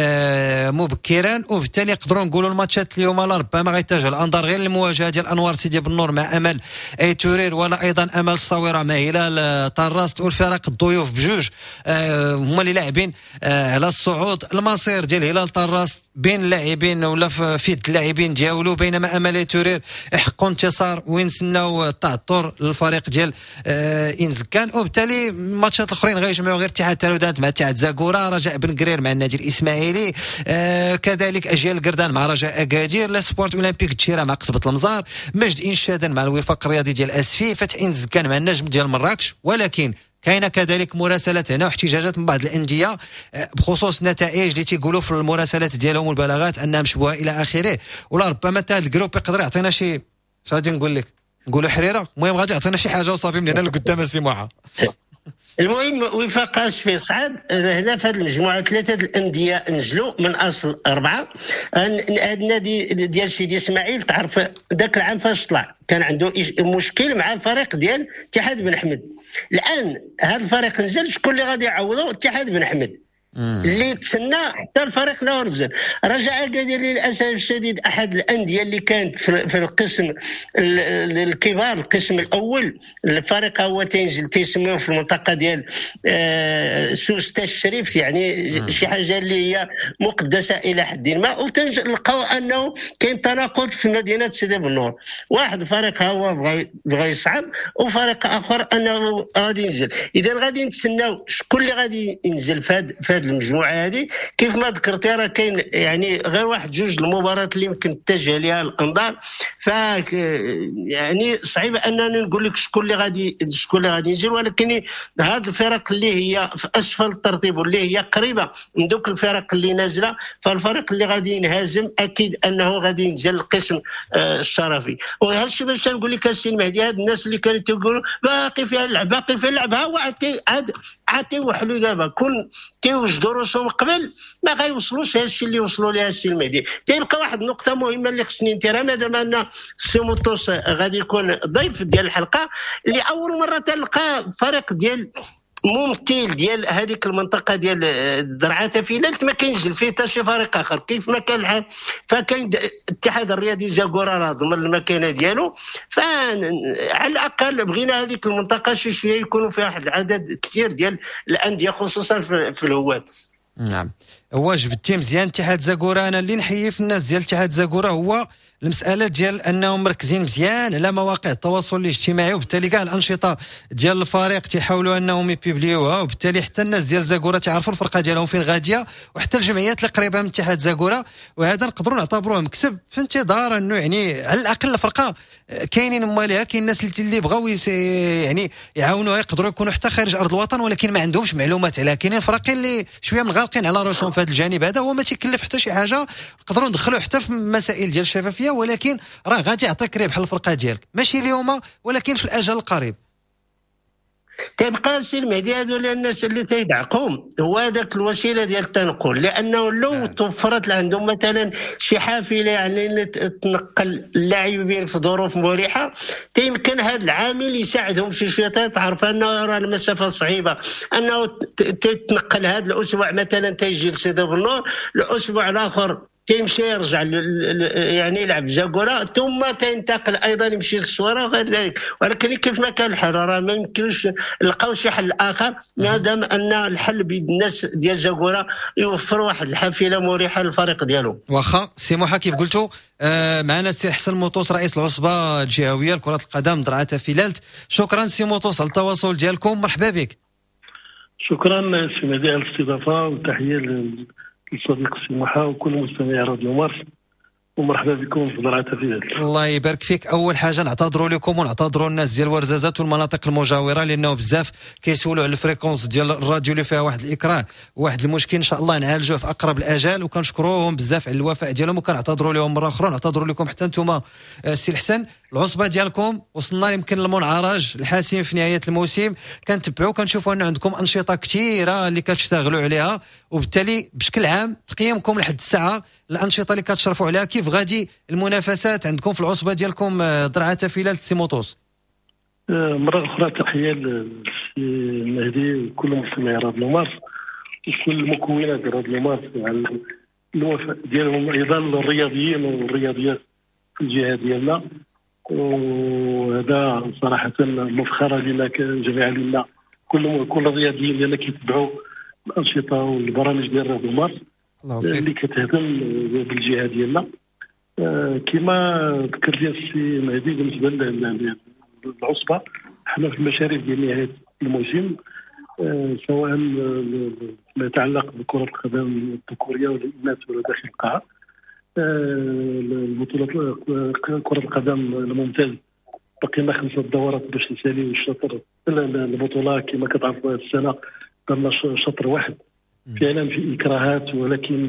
مبكرا، وبالتالي نقدروا نقولوا الماتشات اليوم ربما غيتجه الانظار غير المواجهه ديال انوار سيدي بالنور مع امل ايتورير، ولا ايضا امل الصويره مع هلال طراس. والفرق الضيوف بجوج هما اللي لاعبين على الصعود. المصير ديال هلال طراس بين اللاعبين ولا في يد اللاعبين ديالو، بينما امل ايتورير يحققوا انتصار ونسناو التعثر للفريق ديال انزكان، وبالتالي الماتشات الاخرين غيجمعوا غير اتحاد تالودانت مع اتحاد زاكورا، رجاء بن قرير مع النادي الاسماعيلي، كذلك اجيال القردان مع رجاء اكادير، لاسبورت اولمبيك تشيرا مع قصبة المزار، مجد انشادا مع الوفاق الرياضي ديال اسفي، فتح انزكان مع النجم ديال مراكش. ولكن كاينه كذلك مراسلات هنا واحتجاجات من بعض الانديه بخصوص النتائج اللي تيقولوا في المراسلات ديالهم والبلاغات انها مشبوهه الى اخره، ولا ربما حتى هذا الجروب يقدر يعطينا شي غادي نقول لك نقولوا حريره، المهم غادي يعطينا شي حاجه وصافي من هنا لقدام السموحه. المهم وفاق عسفي صعد هنا في هذه المجموعه. 3 الانديه نزلوا من اصل 4. هذا النادي ديال سيدي اسماعيل تعرف ذاك العام فاش طلع كان عنده مشكل مع الفريق ديال اتحاد بن حمد. الان هذا الفريق نزل، شكون اللي غادي يعوضه؟ اتحاد بن حمد اللي تسنى حتى الفريق لا نزل. رجاء اكادير للاسف الشديد احد الانديه اللي كانت في القسم الكبار، القسم الاول. الفريق هو تينزل تيسموه في المنطقه ديال سوسته الشريف، يعني شي حاجه اللي هي مقدسه الى حد ما، وتلقاو انه كاين تناقض في مدينه سيدي بالنور. واحد الفريق هو بغى يصعد وفريق اخر انه غادي ينزل. اذا غادي نتسناو شكون اللي غادي ينزل في المجموعه هذه. كيف ما ذكرتي راه كاين يعني غير واحد جوج المباريات اللي يمكن تتجه لها الانظار، ف يعني صعيب انني نقول لك شكون اللي غادي ينزل. ولكن هذه الفرق اللي هي في اسفل الترتيب واللي هي قريبه من دوك الفرق اللي نازله، فالفريق اللي غادي ينهزم اكيد انه غادي ينزل القسم الشرفي. وهذا الشيء باش نقول لك السي المهدي، هاد الناس اللي كانوا تيقولوا باقي فيها اللعب هو عاد تيوحلوا دابا كون تيوجدوا رسوم قبل ما غيوصلوش هذا الشيء اللي وصلوا ليه السي المهدي. تيبقى واحد النقطه مهمه اللي خصني نديرها، مادام ان سيموتوس غادي يكون ضيف ديال الحلقه، اللي اول مره تلقى فريق ديال ممثل ديال هذيك المنطقه ديال الدرعات فيلالت ما كاينش فيه حتى شي فريق اخر كيف ما كان الحال. فكاين الاتحاد الرياضي زاكورا راه ضمن المكانه ديالو، فعلى الاقل بغينا هذيك المنطقه شي شويه يكونوا فيها واحد العدد كثير ديال الانديه خصوصا في الهواد. نعم هو جبتي مزيان اتحاد زاكورا. انا اللي نحيي في الناس ديال اتحاد زاكورا هو المساله ديال انهم مركزين مزيان على مواقع التواصل الاجتماعي، وبالتالي كاع الانشطه ديال الفريق تيحاولوا انهم يبيبليوها، وبالتالي حتى الناس ديال زاكورا تعرفوا الفرقه ديالهم فين غاديه، وحتى الجمعيات اللي قريبه من اتحاد زاكورا. وهذا نقدروا نعتبروه مكسب في انتظار انه يعني على الاقل الفرقه كاينين مالها، كاين الناس اللي بغاو يعني يعاونوها يقدروا يكونوا حتى خارج ارض الوطن ولكن ما عندهمش معلومات عليها. كاينين فرقين اللي شويه مغارقين على راسهم في هذا الجانب هذا، هو ما تيكلف حتى شي حاجه، نقدروا ندخلوا حتى في مسائل ديال الشفافيه، ولكن راه غادي يعطيك ربح الفرقه ديالك ماشي اليوم ولكن في الاجل القريب. تيبقى السي المهدي هذول الناس اللي تيدعقهم هو هذاك الوسيله ديال التنقل، لانه لو توفرت عندهم مثلا شي حافله يعني تنقل اللاعبين في ظروف مريحه يمكن هذا العامل يساعدهم شي شويه. تعرف انه راه المسافه صعيبه انه تتنقل هذا الاسبوع مثلا تيجي لسيدي بالنور، الاسبوع الاخر تيمشي يرجع يعني يلعب زاكورا ثم تنتقل ايضا يمشي للصوره وغير ذلك. ولكن كيف ما كان الحال راه ما يمكنش نلقاو شي حل اخر ما دام ان الحل بيد الناس ديال زاكورا يوفروا واحد الحافله مريحه للفريق ديالو. واخا سموحه كيف قلتوا معنا السي حسن موطوس رئيس العصبه الجهويه لكره القدم درعات فيلالت. شكرا سي موطوس على التواصل ديالكم، مرحبا بك. شكرا سي مهدي على الاستضافه وتحيه للصديق سموحه وكل مستمعي راديو مارس، ومرحبا بكم في درعات فيلالت. الله يبارك فيك. اول حاجه نعتذروا لكم ونعتذروا الناس ديال ورزازات والمناطق المجاوره لانه بزاف كيسولوا على الفريكونس ديال الراديو اللي فيها واحد الاكراه وواحد المشكل، ان شاء الله نعالجوه في اقرب الاجال، وكنشكروهم بزاف على الوفاء ديالهم وكنعتذروا لهم مره اخرى. نعتذروا لكم حتى نتوما السي الحسن. العصبه ديالكم وصلنا يمكن للمنعرج الحاسم في نهايه الموسم، كنتبعوا كنشوفوا ان عندكم انشطه كثيره اللي كتشتغلوا عليها، وبالتالي بشكل عام تقييمكم لحد الساعه الانشطه اللي كتشرفوا عليها، كيف غادي المنافسات عندكم في العصبه ديالكم درعه فيلال سيموتوس؟ مرة أخرى تحية للسي مهدي وكل مستمعي راديو مارس وكل المكونات راديو مارس على الوفاء ديالهم أيضا الرياضيين والرياضيات في الجهة ديالنا، وهذا صراحة مفخرة لنا جميعا، لنا كل الرياضيين ديالنا كيتبعوا الأنشطة والبرامج ديال راديو مارس اللي كتهتم بالجهة ديالنا. كما ذكر لي السي مهدي بالنسبة العصبة، حنا في المشاريع ديال نهاية الموسم سواء ما يتعلق بكرة القدم الذكورية والإناث ولا داخل القاعة، البطولة كرة القدم الممتاز بقينا 5 دورات باش نساليو الشطر البطولة. كما كتعرفوا هذه السنة درنا شطر واحد فعلا في إكراهات، ولكن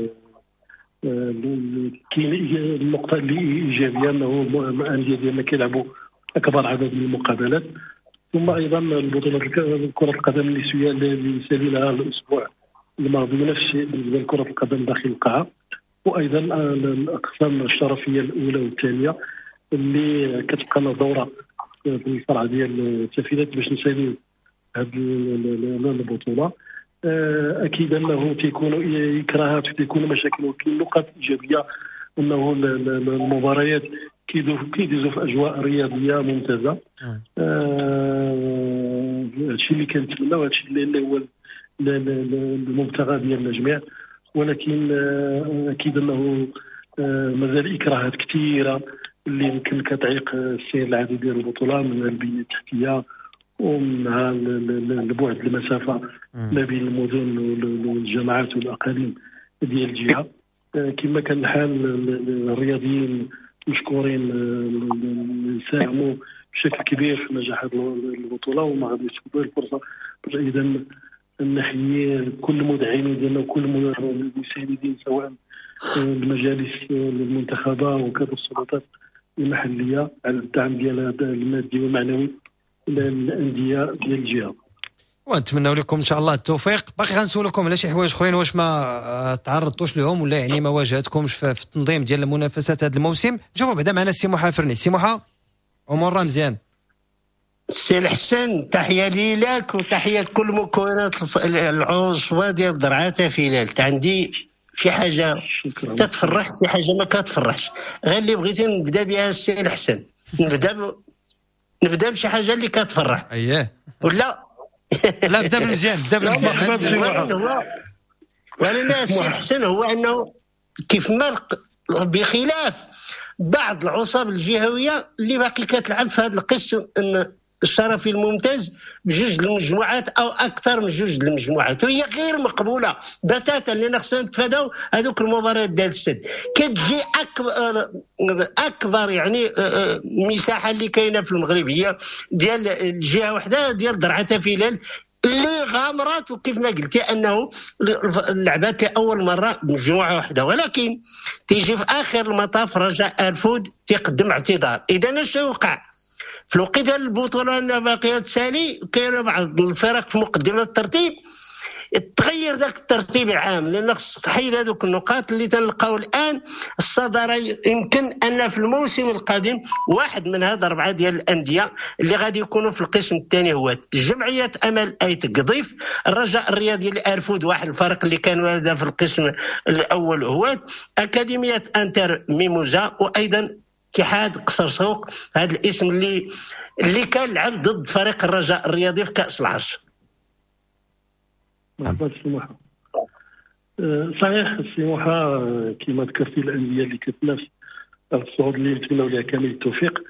كاين النقطة اللي إيجابية أنه الأندية ديالنا كيلعبوا أكبر عدد من المقابلات. ثم أيضا البطولة كرة القدم النسوية اللي ساليناها الأسبوع الماضي نفس الشيء بالنسبة لكرة القدم داخل القاعة، وأيضا الأقسام الشرفية الأولى والثانية اللي كتبقى لنا دورة في الفرع ديال التفيدات باش نساليو هذه البطولة. أكيد أنه تيكونوا إكراهات وتيكونوا مشاكل، وكاين نقاط إيجابية أنه المباريات كيدوزوا في أجواء رياضية ممتازة. هادشي اللي كنتمنى وهادشي اللي هو المبتغى ديالنا جميع، ولكن أكيد أنه مازال إكراهات كثيرة اللي يمكن كتعيق السير العادي ديال البطولة، من البنية التحتية ومن البعد المسافة ما بين المدن والجماعات والأقاليم ديال الجهة. كما كان الحال الرياضيين مشكورين ساهموا بشكل كبير في نجاح هذه البطولة، وما غادي يسيبوا الفرصة إذا نحيي كل المدعمين ديالنا وكل المساندين سواء المجالس المنتخبة وكذا السلطات المحلية على الدعم ديال المادي والمعنوي للأندية ديال الجهة، ونتمنوا لكم ان شاء الله التوفيق. باقي غنسولكم على شي حوايج اخرين واش ما تعرضتوش لهم ولا يعني ما واجهتكمش في التنظيم ديال المنافسات هذا الموسم. نشوفوا بعدا معنا السي محا فرني. السي محا امورنا مزيان؟ السي الحسن تحيه لي لك وتحيه كل مكونات العصبه ديال درعه فيلال. عندي شي حاجه تتفرح شي حاجه ما كتفرحش، غير اللي بغيتي نبدا بها السي الحسن. نبدا بشي حاجه اللي كتفرح. اييه ولا لا بدا بالمزيان، بدا بالمزيان. وانا السي الحسن هو انه كيف ما بخلاف بعض العصب الجهويه اللي باقي كتلعب في هذا القسم الشرفي الممتاز بجوج المجموعات او اكثر من جوج المجموعات، وهي غير مقبوله بتاتا، لان خصنا نتفاداو هذوك المباريات ديال السد. كتجي اكبر يعني مساحه اللي كاينه في المغرب هي ديال الجهه وحده ديال درعه فيلال اللي غامرات، وكيف ما قلتي انه لعبات لاول مره بمجموعه واحده، ولكن تيجي في اخر المطاف رجاء الفود تقدم اعتذار. اذا اش وقع في الوقت ديال البطوله باقيه تسالي؟ كاين بعض الفرق في مقدمه الترتيب تغير ذاك الترتيب العام، لان خص تحيد هذوك النقاط اللي تلقاو الان الصداره. يمكن ان في الموسم القادم واحد من هذا 4 ديال الانديه اللي غادي يكونوا في القسم الثاني هو جمعيه امل ايت قضيف، الرجاء الرياضي لارفود واحد الفرق اللي كانوا هذا في القسم الاول هو اكاديميه انتر ميموزا، وايضا اتحاد قصر سوق، هذا الاسم اللي كان لعب ضد فريق الرجاء الرياضي في كأس العرش. صحيح السي محا، كما ذكرتي الأندية اللي كتنافس على الصعود اللي نتمنوا لها كامل التوفيق،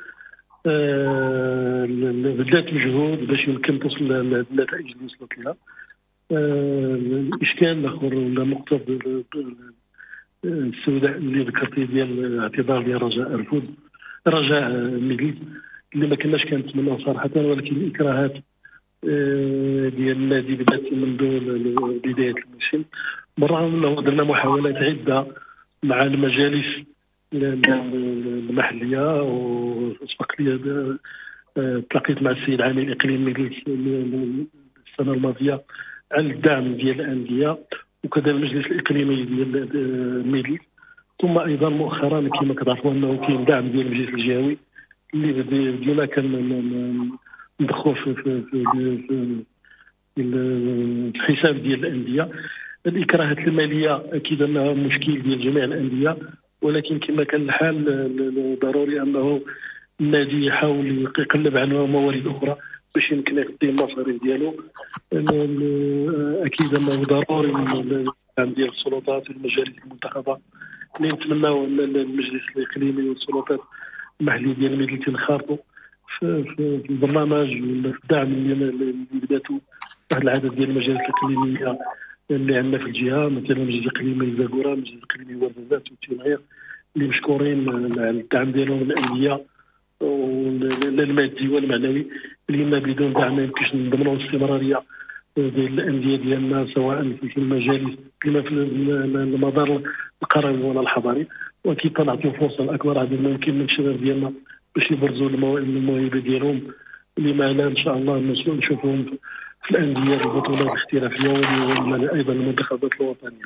بدات مجهود باش يمكن توصل للنتائج اللي وصلت لها. الإشكال الآخر ولا النقطة السوداء اللي ذكرتي ديال الاعتذار ديال رجاء ميليت اللي ما كناش كنتمناو صراحه، ولكن الاكراهات ديال النادي بدات منذ بدايه الموسم، بالرغم انه درنا محاولات عده مع المجالس المحليه تلاقيت مع السيد عامل الاقليمي السنه الماضيه على الدعم ديال الانديه، وكذا المجلس الاقليمي ديال ميدل. ثم ايضا مؤخرا كما كتعرفوا انه كاين دعم ديال المجلس الجهوي اللي بدينا ندخل في الحساب ديال الانديه. الاكراهات الماليه اكيد انها مشكل ديال جميع الانديه، ولكن كما كان الحال ضروري انه النادي يحاول يقلب على موارد اخرى باش يمكن يقدم المصاريف ديالو. اكيد انه ضروري الدعم ديال السلطات والمجالس المنتخبه اللي نتمناو ان المجلس الاقليمي والسلطات المحليه ديال الميدل تنخرطوا في البرنامج والدعم اللي بداتوا واحد العدد ديال المجالس الاقليميه اللي عندنا في الجهه، مثلا المجلس الاقليمي زاكورا، المجلس الاقليمي ورزازات وتنغير، اللي مشكورين على الدعم ديالهم الانديه المادي والمعنوي، اللي بدون دعم ما يمكنش نضمنوا الاستمراريه ديال الانديه ديالنا سواء في المجالس كما في المدار القروي ولا الحضاري. واكيد تنعطيو فرصه لاكبر عدد ممكن من الشباب ديالنا باش يبرزوا الموهبه ديالهم، اللي معنا ان شاء الله نشوفهم في الانديه البطولات الاحترافيه وايضا المنتخبات الوطنيه.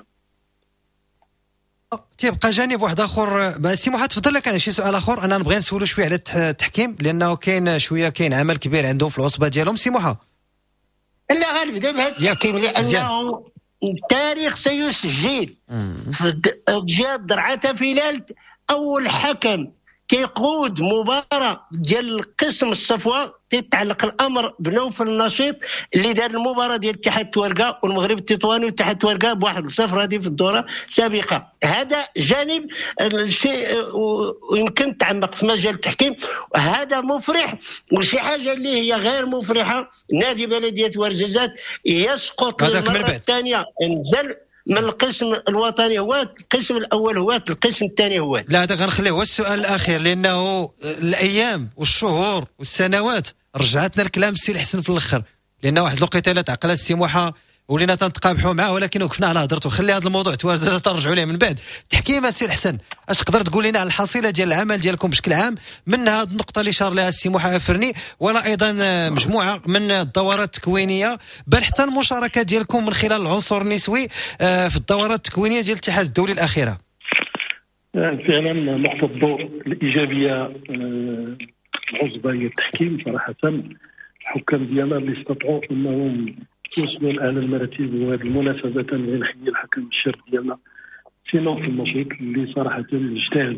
تيبقى جانب واحد اخر. سي محمد تفضل لك. انا شي سؤال اخر انا نبغي نسولو شويه على التحكيم، لانه كاين عمل كبير عندهم في العصبه ديالهم. سي محمد لا غنبدا بهذا التحكيم لانه التاريخ سيسجل في جهه درعا فيلال. اول حكم كيقود مباراه ديال القسم الصفوه تتعلق الامر بنوفل النشيط اللي دار المباراه ديال اتحاد تورقه والمغرب التطواني واتحاد تورقه بواحد الصفر هذه في الدوره السابقه. هذا جانب الشيء ويمكن تعمق في مجال التحكيم، وهذا مفرح. وشي حاجه اللي هي غير مفرحه، نادي بلديه ورزازات يسقط للمره الثانيه، انزل من القسم الوطني. هو القسم الاول، هو القسم الثاني هو لا. هذا غنخليه هو السؤال الاخير، لانه الايام والشهور والسنوات رجعتنا الكلام السي الحسن في الاخر، لان واحد الوقيته لا تعقل السي موحى ولينا تنتقابحوا معاه، ولكن وقفنا على هضرته. خلي هذا الموضوع توازن ترجعوا ليه من بعد. تحكيم السي الحسن، اش تقدر تقول لنا على الحصيله ديال العمل ديالكم بشكل عام من هذه النقطه اللي شار لها السي موحى فرني، ولا ايضا مجموعه من الدورات التكوينيه، بل حتى المشاركه ديالكم من خلال العنصر النسوي في الدورات التكوينيه ديال الاتحاد الدولي الاخيره؟ فعلا نقطه الضوء الايجابيه العصبه هي التحكيم. صراحه الحكام ديالنا اللي استطاعوا انهم يوصلوا لاعلى المراتب، وهذه المناسبه نحيي الحكم الشاب ديالنا سينو في النشيط اللي صراحه اجتهد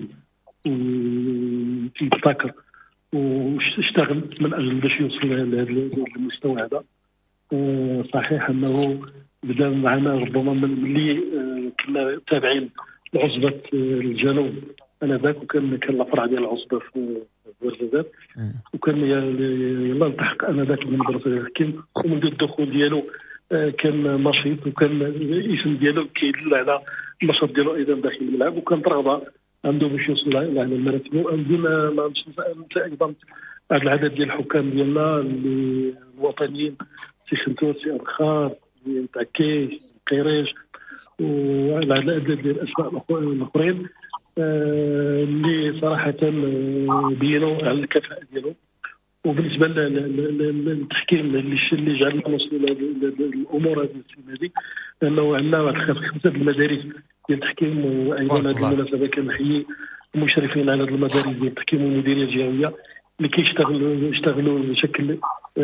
ويبتكر واشتغل من اجل باش يوصل لهذا المستوى هذا. صحيح انه بدا معنا ربما من اللي كنا تابعين لعصبه الجنوب انذاك، وكان الفرع ديال العصبه في ورزازات، وكان يلا التحق انذاك من مدرسه التحكيم، ومنذ الدخول ديالو كان نشيط، وكان الاسم ديالو كيدل على النشاط ديالو ايضا داخل الملعب، وكان رغبه عنده باش يوصل لهذا المراتب. وعندنا ما ننسى ايضا هذا العدد ديال الحكام ديالنا الوطنيين، سي خنتوت، سي ابخار، سي تعكيش، قريش، والعدد ديال الاسماء الاخرين اللي صراحه بينوا على الكفاءه ديالهم. وبالنسبه للتحكيم اللي جعلنا نوصلوا للامور هذه السنه هذه، لانه عندنا 5 المدارس ديال التحكيم، وايضا هذه المناسبه كنحيي المشرفين على هذه المدارس ديال التحكيم والمديريه الجهويه اللي كيشتغلوا بشكل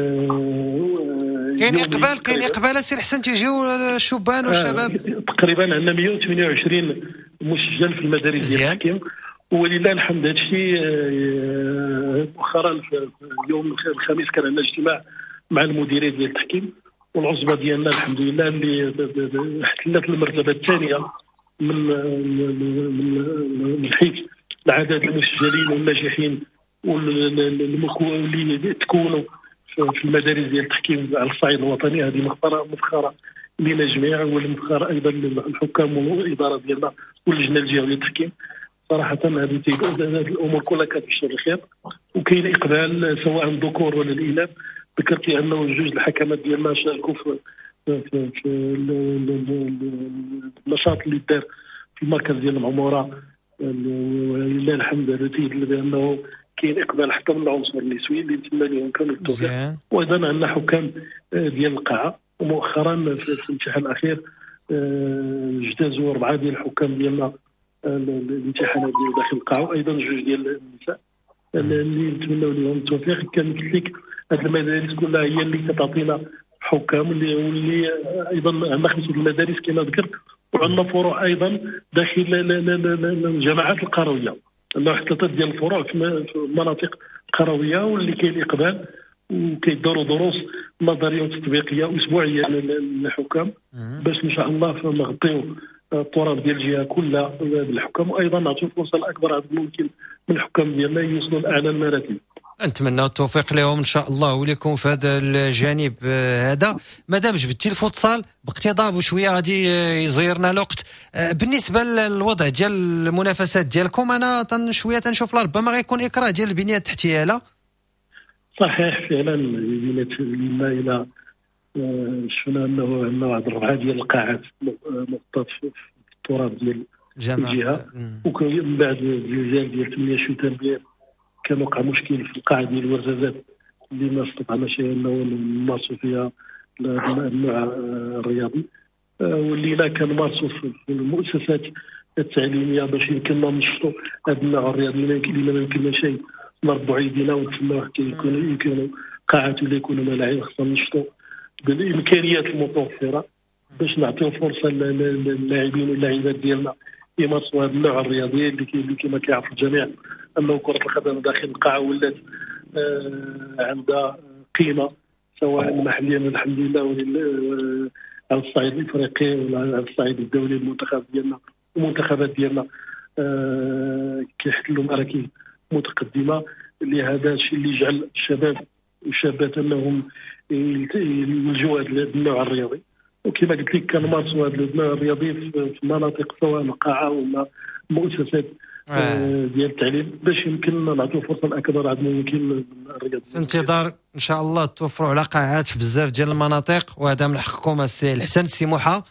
كاين اقبال السي الحسن تيجيو الشبان والشباب. تقريبا عندنا 128 مسجل في المدارس ديال التحكيم، ولله الحمد. هذا الشيء مؤخرا في يوم الخميس كان عندنا اجتماع مع المديريه ديال التحكيم، والعصبه ديالنا الحمد لله اللي احتلت المرتبه الثانيه من حيث العدد المسجلين والناجحين واللي تكونوا في المدارس ديال التحكيم على الصعيد الوطني. هذه مفخره لنا جميعا، والمفخره ايضا للحكام والاداره ديالنا واللجنه الجهويه للتحكيم. صراحه هذه الامور كلها كتبشر بالخير، وكاين اقبال سواء الذكور ولا الاناث. ذكرت انه 2 الحكمات ديالنا شاركوا في النشاط اللي دار في المركز ديال المعموره، ولله الحمد. هذا تيدل بانه كاين اقبال حتى من العنصر النسوي اللي نتمنى لهم كامل التوفيق. وايضا عندنا حكام ديال القاعه، ومؤخرا في الامتحان الاخير اجتازوا 4 ديال الحكام ديالنا الامتحانات ديال داخل القاعه، وايضا 2 ديال النساء اللي نتمنوا لهم التوفيق. كان قلت لك هذه المدارس كلها هي اللي كتعطينا حكام، واللي ايضا عندنا 5 المدارس كما ذكرت، وعندنا فروع ايضا داخل الجامعات القرويه. عندنا واحد 3 ديال الفروع في مناطق قرويه، واللي كاين اقبال وكيداروا دروس نظريه وتطبيقيه اسبوعيه للحكام باش ان شاء الله نغطيو التراب ديال الجهه كلها بالحكام، وايضا نعطيو فرصه لاكبر عدد ممكن من الحكام ديالنا يوصلوا لاعلى المراتب. نتمنى التوفيق لهم ان شاء الله ولكم في هذا الجانب هذا. مادام جبتي الفوتسال باقتضاب وشويه غادي يزيرنا الوقت، بالنسبه للوضع ديال المنافسات ديالكم انا شويه تنشوف ربما غيكون اكراه ديال البنيه التحتيه. لا صحيح فعلا لما الى شفنا انه عندنا واحد 4 ديال القاعات نقطات في التراب ديال الجهه، ومن بعد الزلزال ديال 8 شتنبر كان وقع مشكل في القاعه ديال الورزازات اللي ما استطعناش انه نمارسوا فيها النوع الرياضي، واللي لا كنمارسوا في المؤسسات التعليميه باش يمكننا نشطوا هذا النوع الرياضي. اللي ما يمكنناش نربوا عيدينا ونتسناو حتى يكونوا قاعات ولا يكونوا ملاعب، خصنا نشطوا بالامكانيات المتوفره باش نعطيو فرصه للاعبين واللاعبات ديالنا يمارسوا هذا النوع الرياضي اللي كما كيعرف الجميع انه كره القدم داخل القاعه ولات عندها قيمه سواء محليا الحمد لله على الصعيد الافريقي ولا على الصعيد الدولي. المنتخب ديالنا والمنتخبات ديالنا كيحتلوا مراكز متقدمه، اللي هذا الشيء اللي يجعل الشباب والشابات انهم يلجوا هذا النوع الرياضي. وكما قلت لك كنمارسوا هذا النوع الرياضي في مناطق سواء القاعه ولا مؤسسات ديال التعليم باش يمكننا نعطيو فرصه لاكبر عدد ممكن الرياضي. في انتظار ان شاء الله توفروا على قاعات في بزاف ديال المناطق، وهذا من حقكم السي الحسن. السي موحى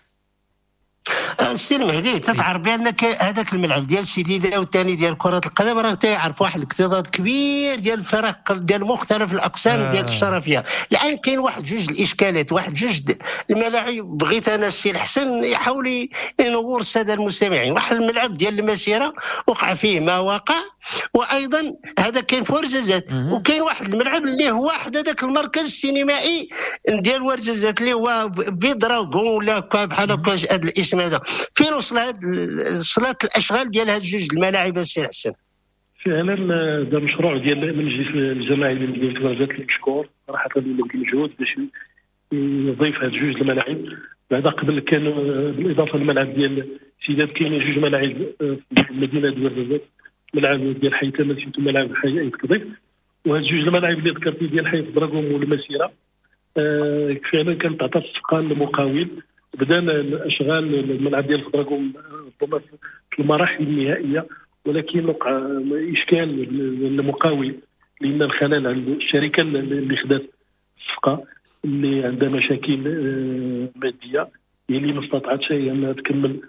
السي المهدي تتعرف بان هذاك الملعب ديال السيديده والثاني ديال كره القدم راه تيعرف واحد الاكتظاظ كبير ديال الفرق ديال مختلف الاقسام ديال الشرفيه. الان كاين واحد 2 الاشكالات، واحد 2 الملاعب بغيت انا السي الحسن يحاول ينور الساده المستمعين. واحد الملعب ديال المسيره وقع فيه ما وقع، وايضا هذا كاين في ورزازات، وكاين واحد الملعب اللي هو واحد هذاك المركز السينمائي ديال ورزازات اللي هو في دراغون ولا بحال هكا هذا الاسم هذا. فين وصلت الاشغال ديال هاد 2 الملاعب السي الحسن؟ فعلا هذا مشروع ديال المجلس الجماعي ديال ورزازات المشكور صراحه المجهود باش يضيف هاد 2 الملاعب. بعد قبل كان بالاضافه للملعب ديال سيدات كاين 2 ملاعب في مدينه ورزازات، ملعب ديال حي تماسيت وملعب حي ايت كضيف. وهاد 2 الملاعب اللي ذكرتي ديال حي دراغون والمسيره فعلا كانت تعطى الثقه للمقاول. بدانا الاشغال الملعب ديال دراغون ربما في المراحل النهائيه، ولكن وقع اشكال للمقاول لان الخلل عند الشركه اللي خدات الثقه اللي عندها مشاكل ماديه هي اللي ما استطاعتش انها تكمل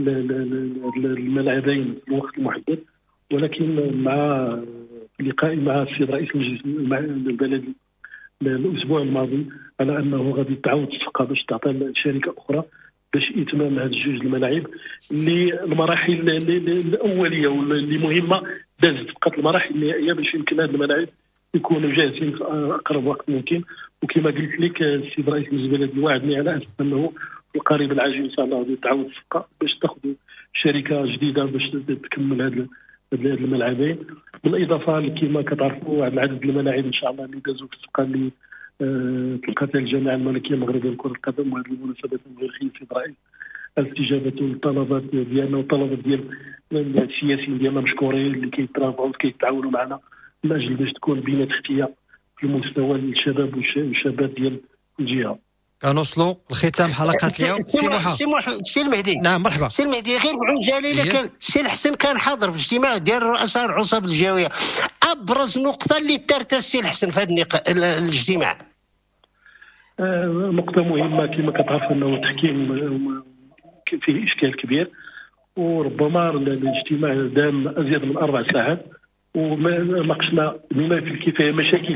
الملاعبين في الوقت المحدد. ولكن مع لقائي مع السيد رئيس المجلس البلدي الاسبوع الماضي على انه غادي تعاود الثقه باش تعطى لشركه اخرى باش اتمام هذه 2 الملاعب اللي المراحل الاوليه واللي مهمه دازت، بقات المراحل النهائيه باش يمكن هذه الملاعب يكونوا جاهزين في اقرب وقت ممكن. وكما قلت لك السيد رئيس المجلس البلدي وعدني على اساس انه في القريب العاجل ان شاء الله غادي تعاود الثقه باش تاخذوا شركه جديده باش تكمل هذا الملعبين. بالاضافه كما كتعرفوا واحد العدد الملاعب ان شاء الله اللي دازوا في الثقه اللي تلقاتها الجامعه الملكيه المغربيه لكره القدم. وهذه المناسبه نبغي السيد الرئيس الاستجابه للطلبات ديالنا والطلبات ديال السياسيين ديالنا مشكورين اللي كيترافعوا وكيتعاونوا معنا من اجل باش تكون بنيه تحتيه في المستوى للشباب والشابات ديال الجهه. كنوصلوا لختام حلقه اليوم. سي المهدي. نعم مرحبا. سي المهدي غير بعون جليله كان السي الحسن كان حاضر في اجتماع ديال رؤساء العصب الجهويه. ابرز نقطه اللي دارتها السي الحسن في هذا الاجتماع؟ نقطه مهمه كما كتعرف انه التحكيم فيه اشكال كبير، وربما الاجتماع دام ازيد من 4 ساعات، وناقشنا بما في الكفايه مشاكل